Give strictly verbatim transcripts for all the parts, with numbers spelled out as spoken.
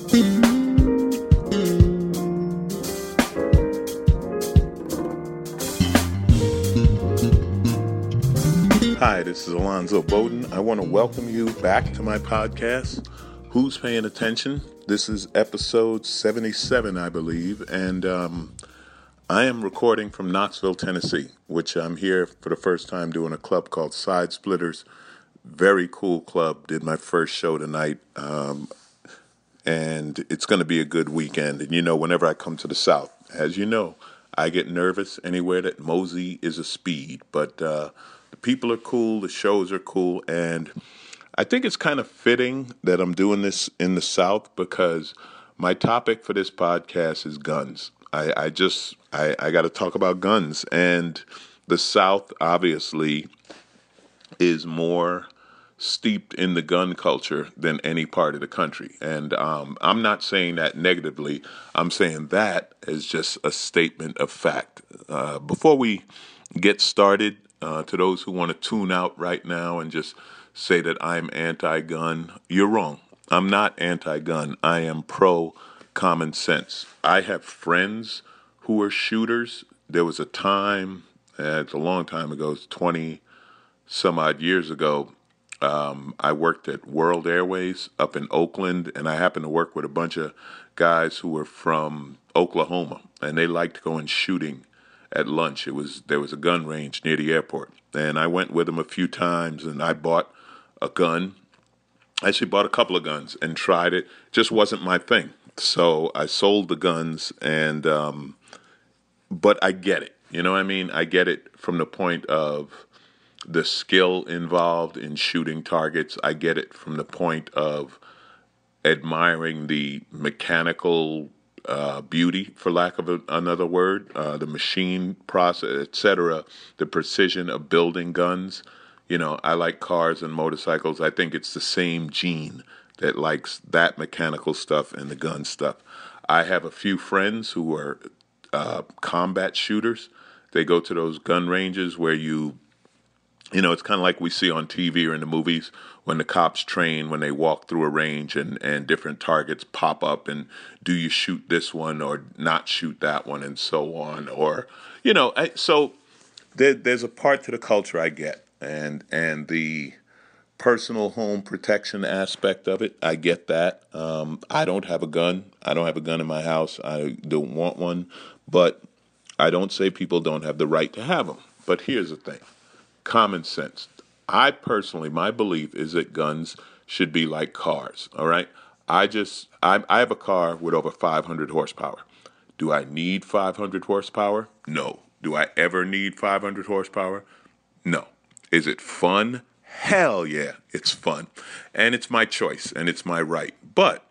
Hi, this is Alonzo Bowden. I want to welcome you back to my podcast, Who's Paying Attention? This is episode seventy-seven, I believe, and um, I am recording from Knoxville, Tennessee, which I'm here for the first time doing a club called Side Splitters. Very cool club. Did my first show tonight, um, and it's going to be a good weekend. And you know, whenever I come to the South, as you know, I get nervous anywhere that Mosey is a speed, but uh, the people are cool, the shows are cool, and I think it's kind of fitting that I'm doing this in the South because my topic for this podcast is guns. I, I just, I, I got to talk about guns, and the South obviously is more steeped in the gun culture than any part of the country. And um, I'm not saying that negatively. I'm saying that as just a statement of fact. Uh, before we get started, uh, to those who want to tune out right now and just say that I'm anti-gun, you're wrong. I'm not anti-gun. I am pro-common sense. I have friends who are shooters. There was a time, uh, it's a long time ago, it's twenty some odd years ago, um, I worked at World Airways up in Oakland, and I happened to work with a bunch of guys who were from Oklahoma, and they liked going shooting at lunch. It was there was a gun range near the airport, and I went with them a few times, and I bought a gun. I actually bought a couple of guns and tried it. Just wasn't my thing. So I sold the guns, and um, but I get it. You know what I mean? I get it from the point of the skill involved in shooting targets. I get it from the point of admiring the mechanical uh, beauty, for lack of a, another word, uh, the machine process, et cetera, the precision of building guns. You know, I like cars and motorcycles. I think it's the same gene that likes that mechanical stuff and the gun stuff. I have a few friends who are uh, combat shooters. They go to those gun ranges where you You know, it's kind of like we see on T V or in the movies when the cops train, when they walk through a range and, and different targets pop up and do you shoot this one or not shoot that one and so on. Or, you know, I, so there, there's a part to the culture I get, and and the personal home protection aspect of it, I get that. Um, I don't have a gun. I don't have a gun in my house. I don't want one, but I don't say people don't have the right to have them. But here's the thing. Common sense. I personally, my belief is that guns should be like cars, all right? I just, I, I have a car with over five hundred horsepower. Do I need five hundred horsepower? No. Do I ever need five hundred horsepower? No. Is it fun? Hell yeah, it's fun. And it's my choice, and it's my right. But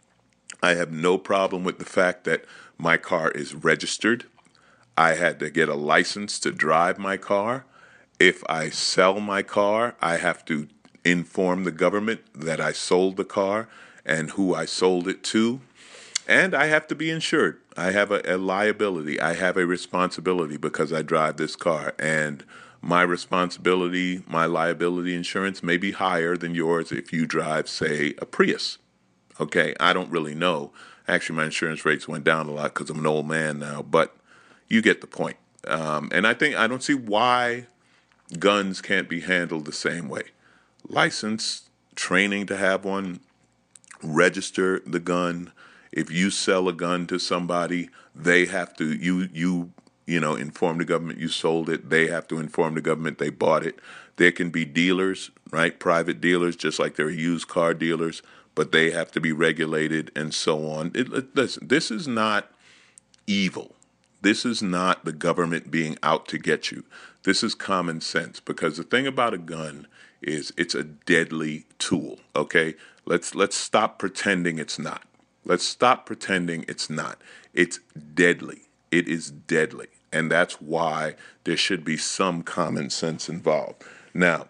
I have no problem with the fact that my car is registered. I had to get a license to drive my car. If I sell my car, I have to inform the government that I sold the car and who I sold it to. And I have to be insured. I have a, a liability. I have a responsibility because I drive this car. And my responsibility, my liability insurance may be higher than yours if you drive, say, a Prius. Okay, I don't really know. Actually, my insurance rates went down a lot because I'm an old man now. But you get the point. Um, and I think I don't see why guns can't be handled the same way. License, training to have one, register the gun. If you sell a gun to somebody, they have to, you, you, you know, inform the government you sold it. They have to inform the government they bought it. There can be dealers, right? Private dealers, just like there are used car dealers, but they have to be regulated and so on. It, it, listen, this is not evil. This is not the government being out to get you. This is common sense, because the thing about a gun is it's a deadly tool, okay? Let's let's stop pretending it's not. Let's stop pretending it's not. It's deadly. It is deadly. And that's why there should be some common sense involved. Now,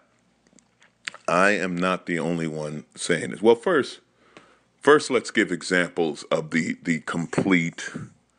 I am not the only one saying this. Well, first, first let's give examples of the the complete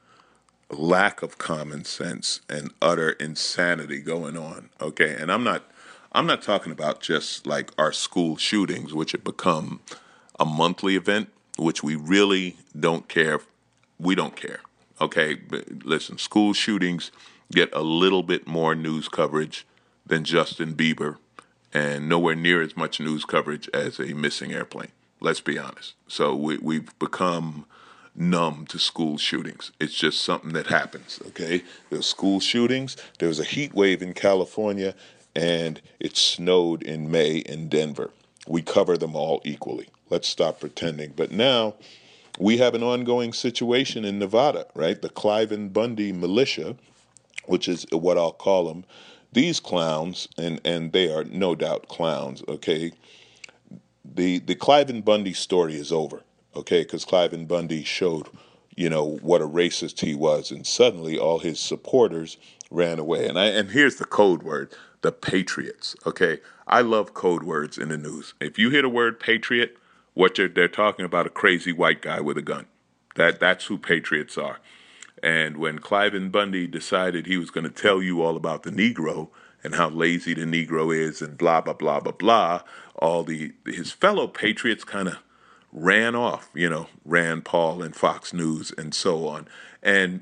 lack of common sense and utter insanity going on. Okay, and I'm not I'm not talking about just like our school shootings, which have become a monthly event. which we really don't care. We don't care. Okay, but listen, school shootings get a little bit more news coverage than Justin Bieber, and nowhere near as much news coverage as a missing airplane. Let's be honest. So we, we've become numb to school shootings. It's just something that happens, okay? There's school shootings. There was a heat wave in California, and it snowed in May in Denver. We cover them all equally. Let's stop pretending. But now we have an ongoing situation in Nevada, right? The Cliven Bundy militia, which is what I'll call them, these clowns, and, and they are no doubt clowns, okay? The the Cliven Bundy story is over, okay? Because Cliven Bundy showed, you know, what a racist he was, and suddenly all his supporters ran away. And I and here's the code word, the Patriots, okay? I love code words in the news. If you hear the word Patriot, what they're, they're talking about a crazy white guy with a gun. That That's who Patriots are. And when Cliven Bundy decided he was going to tell you all about the Negro and how lazy the Negro is and blah, blah, blah, blah, blah, all the his fellow patriots kind of ran off, you know, Rand Paul and Fox News and so on. And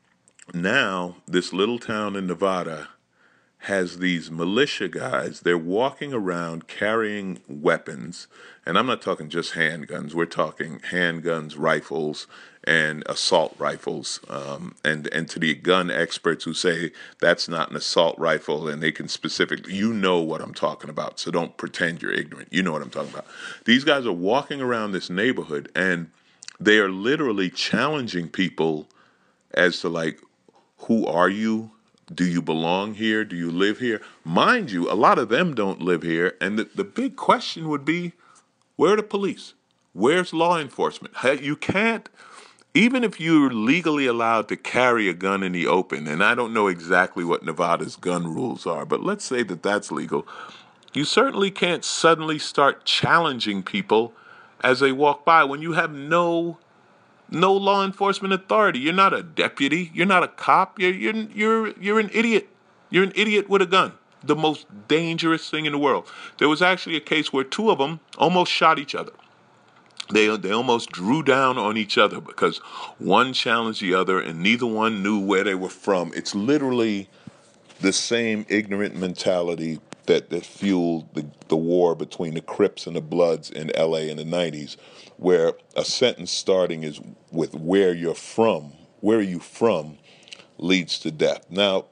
now this little town in Nevada has these militia guys. They're walking around carrying weapons, and I'm not talking just handguns. We're talking handguns, rifles, and assault rifles. Um, and, and to the gun experts who say that's not an assault rifle, and they can specifically, you know what I'm talking about, so don't pretend you're ignorant. You know what I'm talking about. These guys are walking around this neighborhood, and they are literally challenging people as to, like, who are you? Do you belong here? Do you live here? Mind you, a lot of them don't live here. And the, the big question would be, where are the police? Where's law enforcement? You can't, even if you're legally allowed to carry a gun in the open, and I don't know exactly what Nevada's gun rules are, but let's say that that's legal, you certainly can't suddenly start challenging people as they walk by when you have no No law enforcement authority. You're not a deputy. You're not a cop. You're you're you're you're an idiot. You're an idiot with a gun. The most dangerous thing in the world. There was actually a case where two of them almost shot each other. They they almost drew down on each other because one challenged the other and neither one knew where they were from. It's literally the same ignorant mentality that, that fueled the, the war between the Crips and the Bloods in L A in the nineties, where a sentence starting is with where you're from, where are you from, leads to death. Now,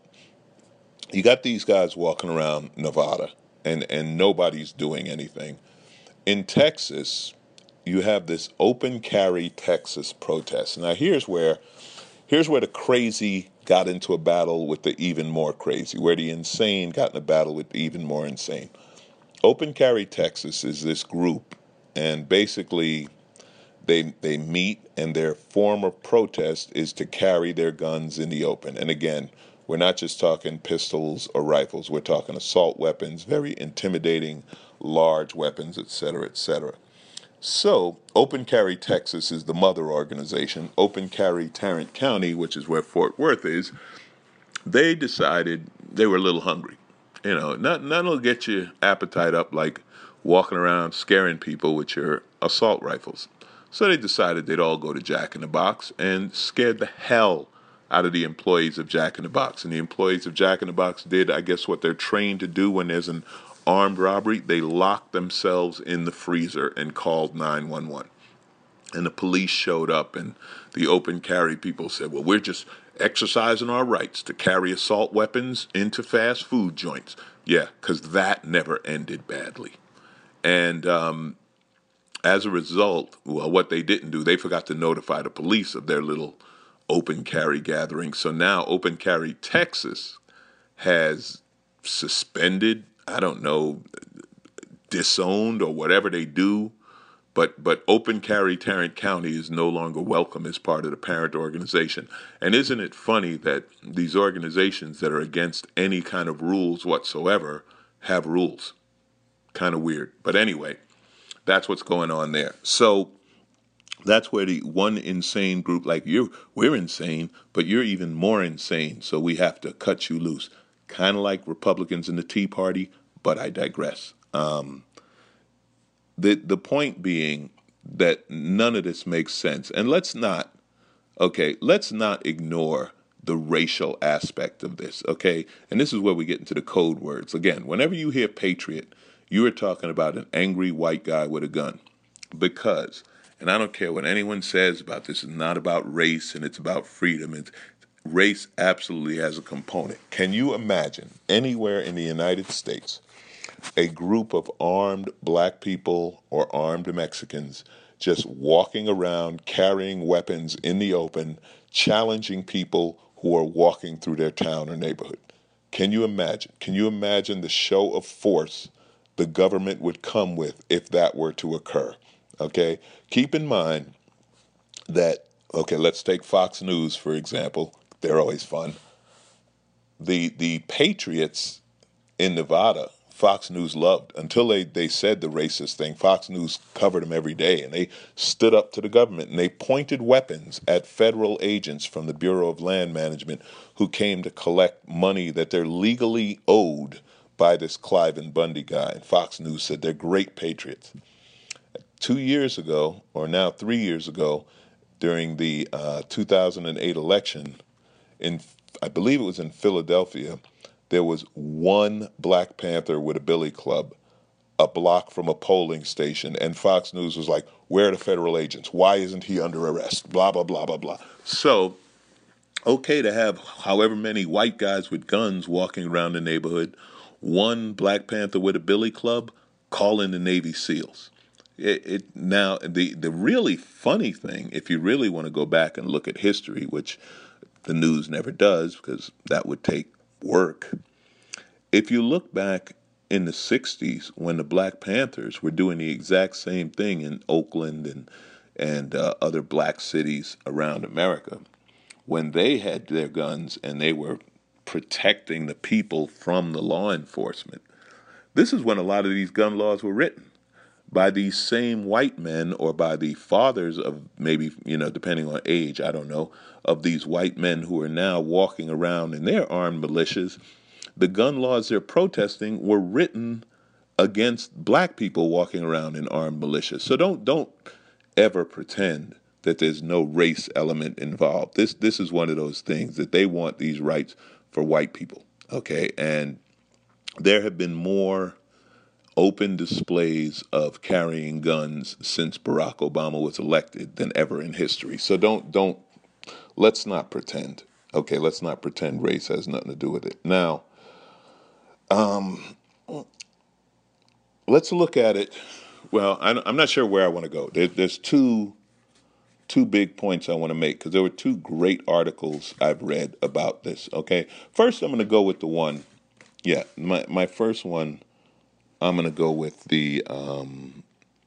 you got these guys walking around Nevada, and, and nobody's doing anything. In Texas, you have this Open Carry Texas protest. Now, here's where here's where the crazy got into a battle with the even more crazy, where the insane got in a battle with the even more insane. Open Carry Texas is this group, and basically they they meet, and their form of protest is to carry their guns in the open. And again, we're not just talking pistols or rifles. We're talking assault weapons, very intimidating, large weapons, et cetera, et cetera. So, Open Carry Texas is the mother organization. Open Carry Tarrant County, which is where Fort Worth is, they decided they were a little hungry. You know, nothing, nothing will get your appetite up like walking around scaring people with your assault rifles. So they decided they'd all go to Jack in the Box and scared the hell out of the employees of Jack in the Box. And the employees of Jack in the Box did, I guess, what they're trained to do when there's an armed robbery. They locked themselves in the freezer and called nine one one. And the police showed up, and the Open Carry people said, well, we're just exercising our rights to carry assault weapons into fast food joints. Yeah, because that never ended badly. And um, as a result, well, what they didn't do, they forgot to notify the police of their little Open Carry gathering. So now Open Carry Texas has suspended, I don't know, disowned or whatever they do, but but Open Carry Tarrant County is no longer welcome as part of the parent organization. And isn't it funny that these organizations that are against any kind of rules whatsoever have rules? Kind of weird. But anyway, that's what's going on there. So that's where the one insane group, like you, we're insane, but you're even more insane, so we have to cut you loose. Kind of like Republicans in the Tea Party, but I digress. Um, the the point being, that none of this makes sense. And let's not, okay, let's not ignore the racial aspect of this, okay? And this is where we get into the code words. Again, whenever you hear patriot, you are talking about an angry white guy with a gun. Because, and I don't care what anyone says about this, it's not about race and it's about freedom. It's, race absolutely has a component. Can you imagine anywhere in the United States a group of armed black people or armed Mexicans just walking around carrying weapons in the open, challenging people who are walking through their town or neighborhood? Can you imagine? Can you imagine the show of force the government would come with if that were to occur? Okay? Keep in mind that, okay, let's take Fox News, for example. They're always fun. The the Patriots in Nevada, Fox News loved until they, they said the racist thing. Fox News covered them every day, and they stood up to the government, and they pointed weapons at federal agents from the Bureau of Land Management who came to collect money that they're legally owed by this Cliven Bundy guy. And Fox News said they're great patriots. Two years ago, or now three years ago, during the uh, two thousand eight election, in I believe it was in Philadelphia, there was one Black Panther with a billy club a block from a polling station, and Fox News was like, where are the federal agents? Why isn't he under arrest? Blah, blah, blah, blah, blah. So, okay to have however many white guys with guns walking around the neighborhood, one Black Panther with a billy club, call in the Navy SEALs. It, it now, the, the really funny thing, if you really want to go back and look at history, which the news never does because that would take work. If you look back in the sixties when the Black Panthers were doing the exact same thing in Oakland and and uh, other black cities around America, when they had their guns and they were protecting the people from the law enforcement, this is when a lot of these gun laws were written by these same white men or by the fathers of maybe, you know, depending on age, I don't know, of these white men who are now walking around in their armed militias. The gun laws they're protesting were written against black people walking around in armed militias. So don't don't ever pretend that there's no race element involved. This this is one of those things that they want these rights for white people, okay? And there have been more open displays of carrying guns since Barack Obama was elected than ever in history. So don't don't let's not pretend. Okay, let's not pretend race has nothing to do with it. Now, um, let's look at it. Well, I'm not sure where I want to go. There, there's two two big points I want to make because there were two great articles I've read about this. Okay, first I'm going to go with the one. Yeah, my my first one. I'm going to go with the um,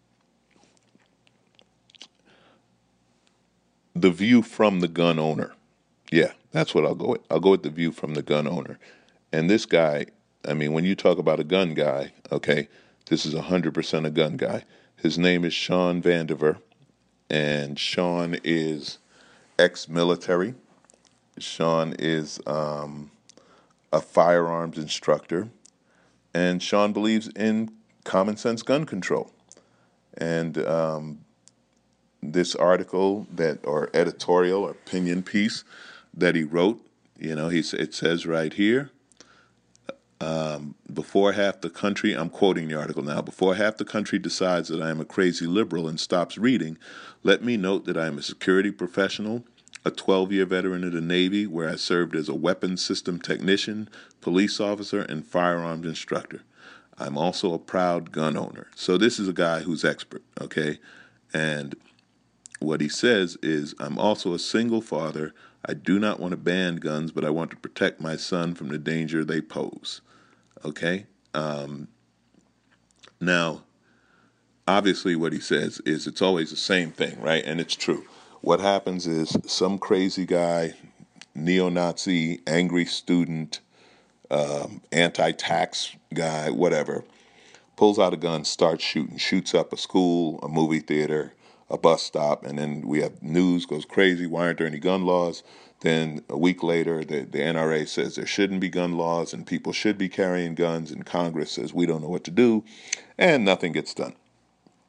the view from the gun owner. Yeah, that's what I'll go with. I'll go with the view from the gun owner. And this guy, I mean, when you talk about a gun guy, okay, this is one hundred percent a gun guy. His name is Sean Vandiver, and Sean is ex-military. Sean is um, a firearms instructor. And Sean believes in common sense gun control. And um, this article that, or editorial or opinion piece that he wrote, you know, he it says right here, um, before half the country, I'm quoting the article now, before half the country decides that I am a crazy liberal and stops reading, let me note that I am a security professional, a twelve-year veteran of the Navy where I served as a weapons system technician, police officer, and firearms instructor. I'm also a proud gun owner. So this is a guy who's expert, okay? And what he says is, I'm also a single father. I do not want to ban guns, but I want to protect my son from the danger they pose, okay? Um, now, obviously what he says is it's always the same thing, right? And it's true. What happens is some crazy guy, neo-Nazi, angry student, um, anti-tax guy, whatever, pulls out a gun, starts shooting, shoots up a school, a movie theater, a bus stop, and then we have news goes crazy. Why aren't there any gun laws? Then a week later, the, the N R A says there shouldn't be gun laws and people should be carrying guns, and Congress says we don't know what to do, and nothing gets done.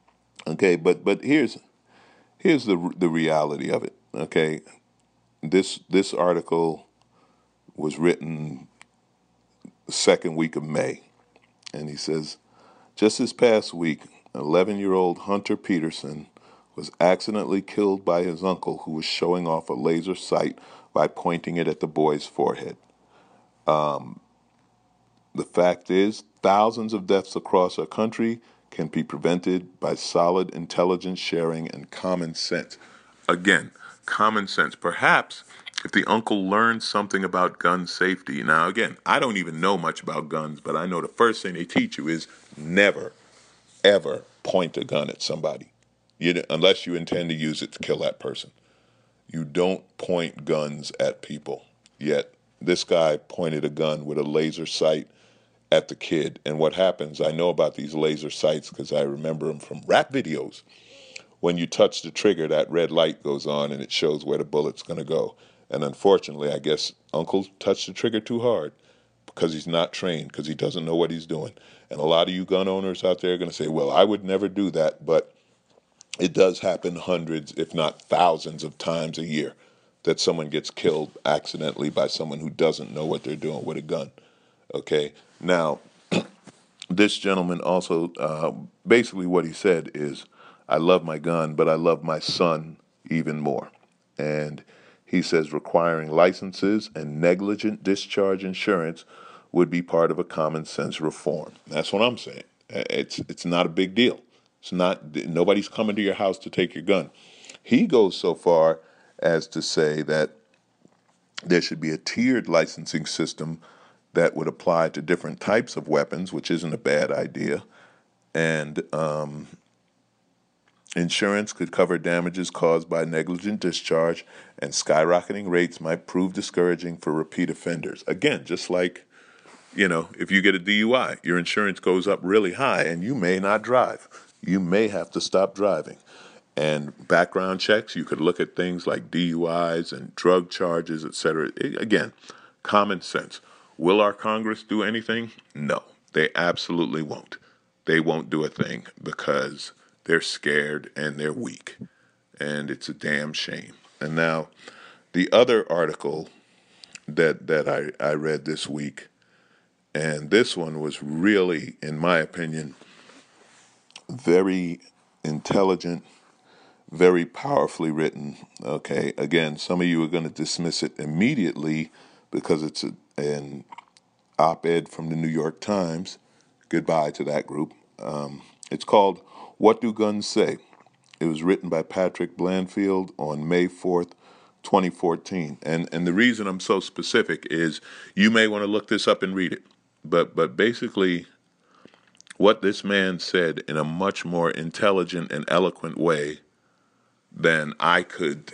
Okay, but but here's here's the the reality of it. Okay, this this article was written the second week of May, and he says, just this past week, eleven-year-old Hunter Peterson was accidentally killed by his uncle, who was showing off a laser sight by pointing it at the boy's forehead. Um, the fact is, thousands of deaths across our country can be prevented by solid intelligence sharing and common sense. Again, common sense. Perhaps if the uncle learned something about gun safety. Now, again, I don't even know much about guns, but I know the first thing they teach you is never, ever point a gun at somebody, you, unless you intend to use it to kill that person. You don't point guns at people. Yet this guy pointed a gun with a laser sight at the kid. And what happens, I know about these laser sights because I remember them from rap videos. When you touch the trigger, that red light goes on and it shows where the bullet's going to go. And unfortunately, I guess Uncle touched the trigger too hard because he's not trained, because he doesn't know what he's doing. And a lot of you gun owners out there are going to say, well, I would never do that. But it does happen hundreds, if not thousands of times a year that someone gets killed accidentally by someone who doesn't know what they're doing with a gun. Okay? Now, this gentleman also, uh, basically what he said is, I love my gun, but I love my son even more. And he says requiring licenses and negligent discharge insurance would be part of a common sense reform. That's what I'm saying. It's it's not a big deal. It's not, nobody's coming to your house to take your gun. He goes so far as to say that there should be a tiered licensing system that would apply to different types of weapons, which isn't a bad idea. And um, insurance could cover damages caused by negligent discharge, and skyrocketing rates might prove discouraging for repeat offenders. Again, just like, you know, if you get a D U I, your insurance goes up really high and you may not drive. You may have to stop driving. And background checks, you could look at things like D U Is and drug charges, et cetera. Again, common sense. Will our Congress do anything? No, they absolutely won't. They won't do a thing because they're scared and they're weak. And it's a damn shame. And now, the other article that that I, I read this week, and this one was really, in my opinion, very intelligent, very powerfully written. Okay, again, some of you are going to dismiss it immediately because it's a, an op-ed from the New York Times. Goodbye to that group. Um, it's called What Do Guns Say? It was written by Patrick Blanfield on May fourth, twenty fourteen. And and the reason I'm so specific is you may want to look this up and read it. But but basically what this man said in a much more intelligent and eloquent way than I could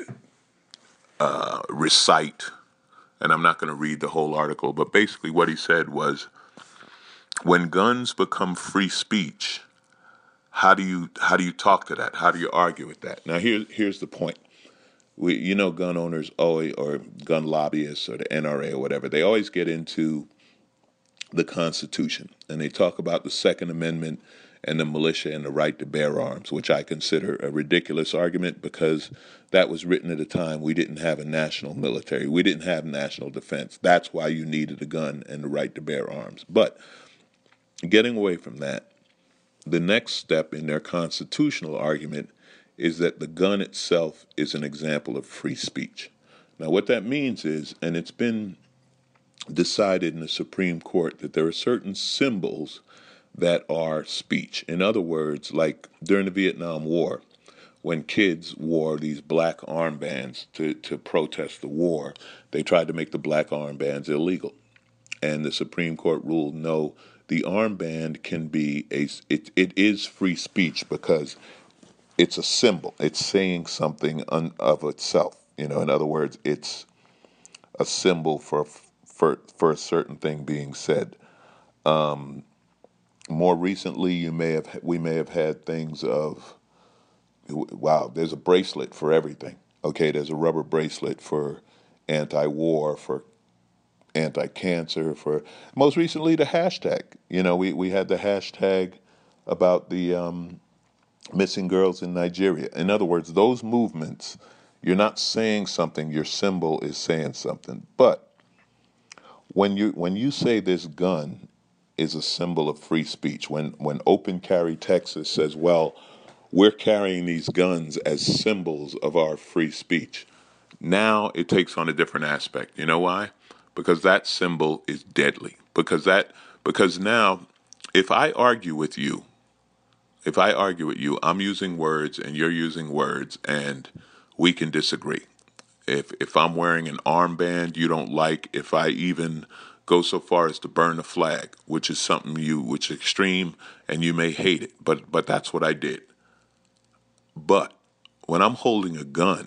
uh, recite, and I'm not going to read the whole article, but basically what he said was, when guns become free speech, how do you how do you talk to that? How do you argue with that? Now, here, here's the point. We, you know, gun owners always, or gun lobbyists or the N R A or whatever, they always get into the Constitution, and they talk about the Second Amendment and the militia and the right to bear arms, which I consider a ridiculous argument because that was written at a time we didn't have a national military. We didn't have national defense. That's why you needed a gun and the right to bear arms. But getting away from that, the next step in their constitutional argument is that the gun itself is an example of free speech. Now, what that means is, and it's been decided in the Supreme Court, that there are certain symbols that are speech. In other words, like during the Vietnam War, when kids wore these black armbands to, to protest the war, they tried to make the black armbands illegal. And the Supreme Court ruled, no, the armband can be a, it, it is free speech because it's a symbol. It's saying something un, of itself. You know, in other words, it's a symbol for for for a certain thing being said. Um, more recently, you may have we may have had things of, wow, there's a bracelet for everything. Okay, there's a rubber bracelet for anti-war, for anti-cancer, for most recently the hashtag. You know, we, we had the hashtag about the um, missing girls in Nigeria. In other words, those movements, you're not saying something, your symbol is saying something. But when you when you say this gun is a symbol of free speech, when when Open Carry Texas says, well, we're carrying these guns as symbols of our free speech, now it takes on a different aspect. You know why? Because that symbol is deadly. Because that because now if I argue with you, if I argue with you, I'm using words and you're using words and we can disagree. If if I'm wearing an armband you don't like, if I even go so far as to burn a flag, which is something you which is extreme and you may hate it, but but that's what I did. But when I'm holding a gun,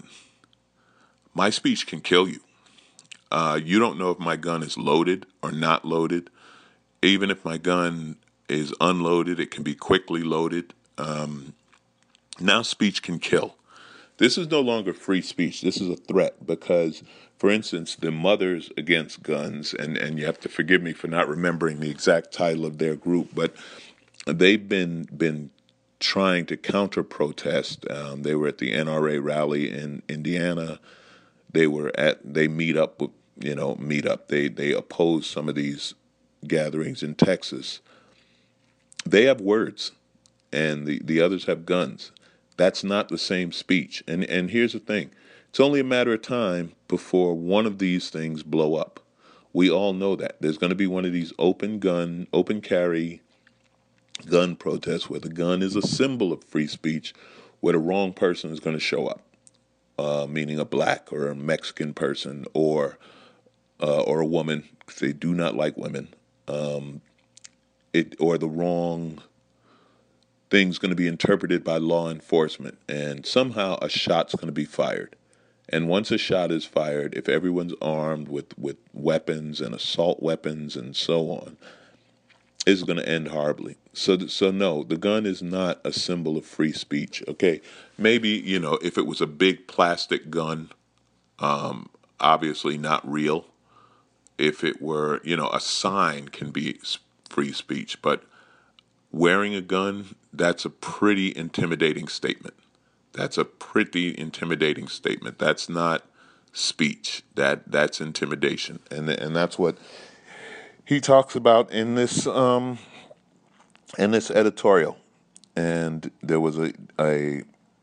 my speech can kill you. Uh, you don't know if my gun is loaded or not loaded. Even if my gun is unloaded, it can be quickly loaded. Um, now speech can kill. This is no longer free speech. This is a threat because, for instance, the Mothers Against Guns, and, and you have to forgive me for not remembering the exact title of their group, but they've been been trying to counter-protest. Um, they were at the N R A rally in Indiana. They were at, they meet up, you know, meet up. They, they oppose some of these gatherings in Texas. They have words, and the, the others have guns. That's not the same speech. And and here's the thing. It's only a matter of time before one of these things blow up. We all know that. There's going to be one of these open gun, open carry gun protests where the gun is a symbol of free speech, where the wrong person is going to show up, uh, meaning a black or a Mexican person or uh, or a woman, because they do not like women, um, it or the wrong thing's going to be interpreted by law enforcement, and somehow a shot's going to be fired. And once a shot is fired, if everyone's armed with, with weapons and assault weapons and so on, it's going to end horribly. So, so no, the gun is not a symbol of free speech. Okay, maybe, you know, if it was a big plastic gun, um, obviously not real. If it were, you know, a sign can be free speech, but wearing a gun, that's a pretty intimidating statement. That's a pretty intimidating statement. That's not speech. That that's intimidation, and and that's what he talks about in this um, in this editorial. And there was a a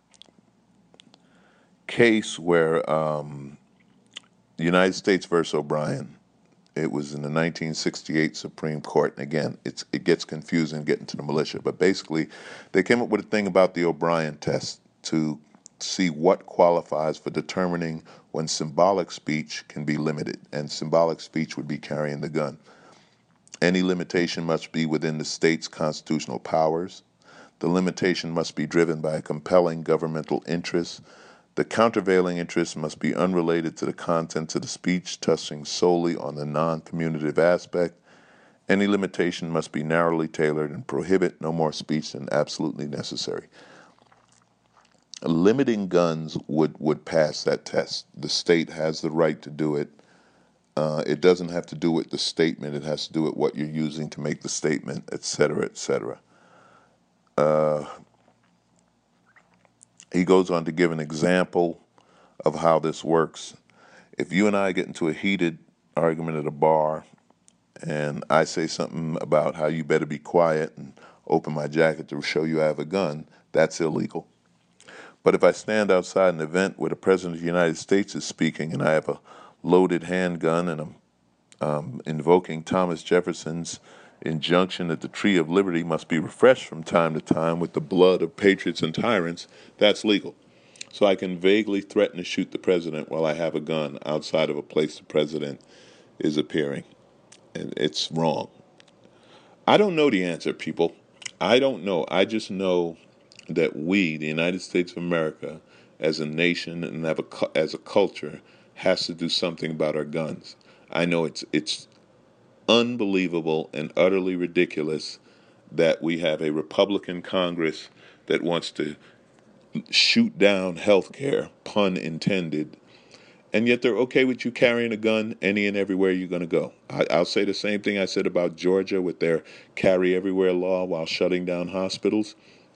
case where um, the United States versus O'Brien. It was in the nineteen sixty-eight Supreme Court. And again, it's, it gets confusing getting to the militia. But basically, they came up with a thing about the O'Brien test to see what qualifies for determining when symbolic speech can be limited. And symbolic speech would be carrying the gun. Any limitation must be within the state's constitutional powers. The limitation must be driven by a compelling governmental interest. The countervailing interest must be unrelated to the contents of the speech, touching solely on the non-communicative aspect. Any limitation must be narrowly tailored and prohibit no more speech than absolutely necessary. Limiting guns would, would pass that test. The state has the right to do it. Uh, it doesn't have to do with the statement. It has to do with what you're using to make the statement, et cetera, et cetera. Uh, He goes on to give an example of how this works. If you and I get into a heated argument at a bar and I say something about how you better be quiet and open my jacket to show you I have a gun, that's illegal. But if I stand outside an event where the President of the United States is speaking and I have a loaded handgun and I'm um, invoking Thomas Jefferson's injunction that the tree of liberty must be refreshed from time to time with the blood of patriots and tyrants, that's legal. So I can vaguely threaten to shoot the president while I have a gun outside of a place the president is appearing. And it's wrong. I don't know the answer, people. I don't know. I just know that we, the United States of America, as a nation and as a culture, has to do something about our guns. I know it's it's unbelievable and utterly ridiculous that we have a Republican Congress that wants to shoot down health care, pun intended, and yet they're okay with you carrying a gun any and everywhere you're going to go. I, I'll say the same thing I said about Georgia with their carry everywhere law while shutting down hospitals.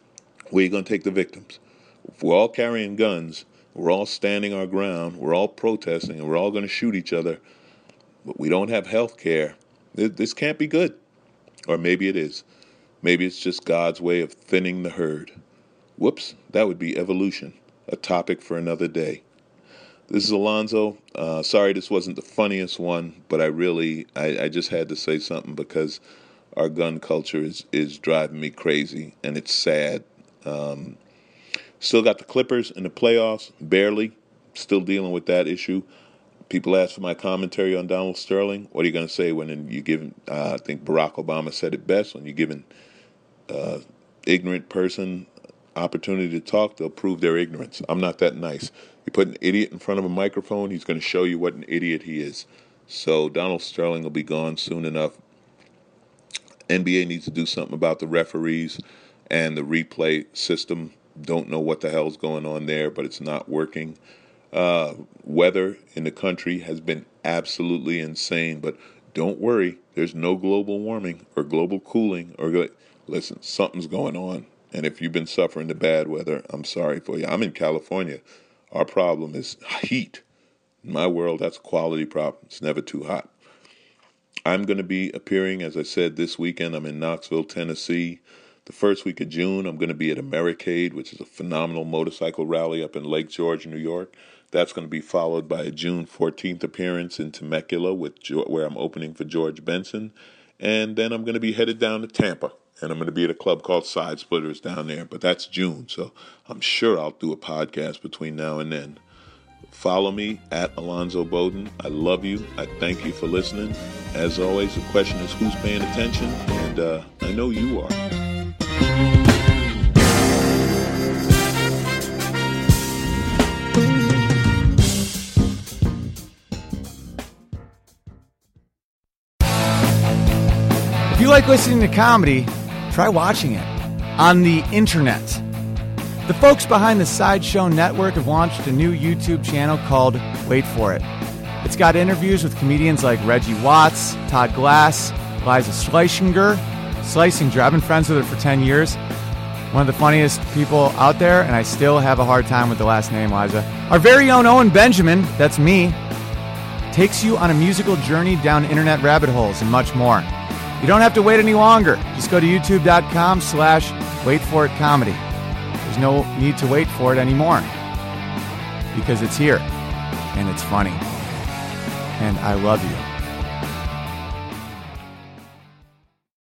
Where are you going to take the victims? If we're all carrying guns, we're all standing our ground, we're all protesting, and we're all going to shoot each other, but we don't have health care, this can't be good. Or maybe it is. Maybe it's just God's way of thinning the herd. Whoops, that would be evolution, a topic for another day. This is Alonzo. Uh, sorry this wasn't the funniest one, but I really, I, I just had to say something because our gun culture is, is driving me crazy, and it's sad. Um, still got the Clippers in the playoffs, barely. Still dealing with that issue. People ask for my commentary on Donald Sterling. What are you going to say when you give? Uh, I think Barack Obama said it best. When you're giving uh, ignorant person opportunity to talk, they'll prove their ignorance. I'm not that nice. You put an idiot in front of a microphone, he's going to show you what an idiot he is. So Donald Sterling will be gone soon enough. N B A needs to do something about the referees and the replay system. Don't know what the hell's going on there, but it's not working. Uh, weather in the country has been absolutely insane, but don't worry, there's no global warming or global cooling. Or go- Listen, something's going on, and if you've been suffering the bad weather, I'm sorry for you. I'm in California. Our problem is heat. In my world, that's a quality problem. It's never too hot. I'm going to be appearing, as I said, this weekend. I'm in Knoxville, Tennessee. The first week of June, I'm going to be at Americade, which is a phenomenal motorcycle rally up in Lake George, New York. That's going to be followed by a June fourteenth appearance in Temecula, with where I'm opening for George Benson. And then I'm going to be headed down to Tampa, and I'm going to be at a club called Side Splitters down there. But that's June, so I'm sure I'll do a podcast between now and then. Follow me at Alonzo Bowden. I love you. I thank you for listening. As always, the question is who's paying attention, and uh, I know you are. If you like listening to comedy, try watching it on the internet. The folks behind the Sideshow Network have launched a new YouTube channel called Wait For It. It's got interviews with comedians like Reggie Watts, Todd Glass, Liza Schlesinger. Schlesinger, I've been friends with her for ten years. One of the funniest people out there, and I still have a hard time with the last name, Liza. Our very own Owen Benjamin, that's me, takes you on a musical journey down internet rabbit holes and much more. You don't have to wait any longer. Just go to youtube.com slash wait for it comedy. There's no need to wait for it anymore because it's here and it's funny. And I love you.